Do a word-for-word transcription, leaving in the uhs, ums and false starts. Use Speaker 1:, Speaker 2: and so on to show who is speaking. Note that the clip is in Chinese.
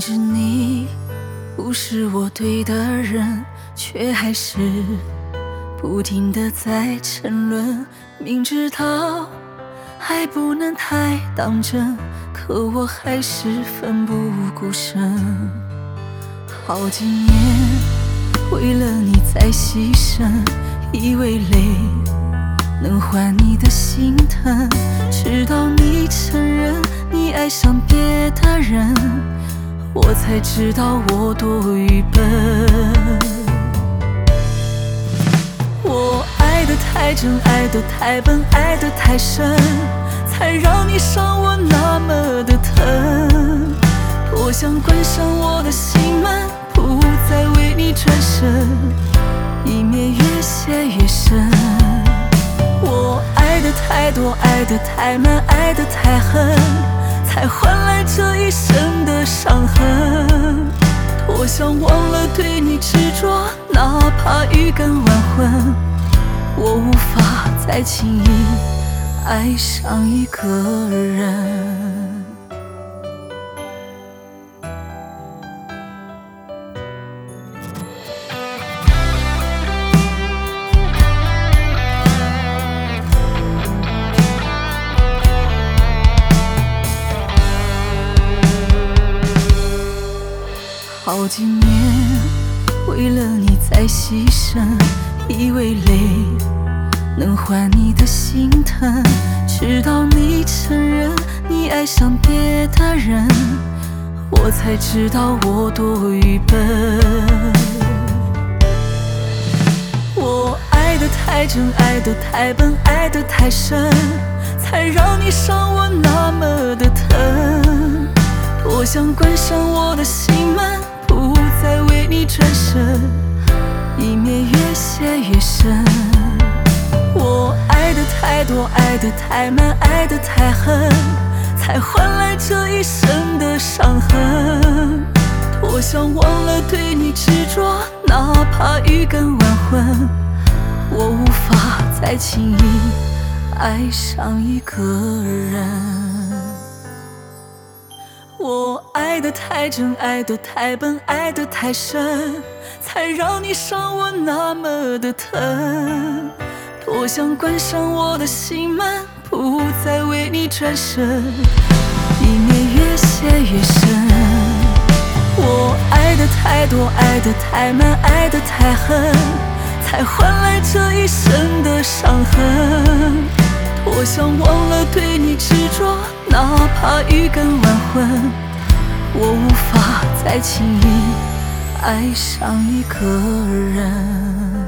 Speaker 1: 知你不是我对的人，却还是不停地在沉沦。明知道还不能太当真，可我还是奋不顾身。好几年为了你在牺牲，以为泪能换你的心疼，直到你承认你爱上别的人，我才知道我多愚笨。我爱得太真，爱得太笨，爱得太深，才让你伤我那么的疼。多想关上我的心门，不再为你转身，以免越陷越深。我爱得太多，爱得太满，爱得太狠，才换来这一生的伤痕。多想忘了对你执着，哪怕欲跟晚昏，我无法再轻易爱上一个人。好几年为了你在牺牲，以为泪能换你的心疼，直到你承认你爱上别的人，我才知道我多愚笨。我爱得太真，爱得太笨，爱得太深，才让你伤我那么的疼。多想关上我的心门，不再为你转身，以免越陷越深。我爱得太多，爱得太满，爱得太狠，才换来这一生的伤痕。多想忘了对你执着，哪怕欲跟晚昏，我无法再轻易爱上一个人。我爱得太真，爱得太笨，爱得太深，才让你伤我那么的疼。多想关上我的心门，不再为你转身，以免越陷越深。我爱得太多，爱得太满，爱得太狠，才换来这一生的伤痕。多想忘了对你执着，哪怕欲跟晚昏，我无法再轻易爱上一个人。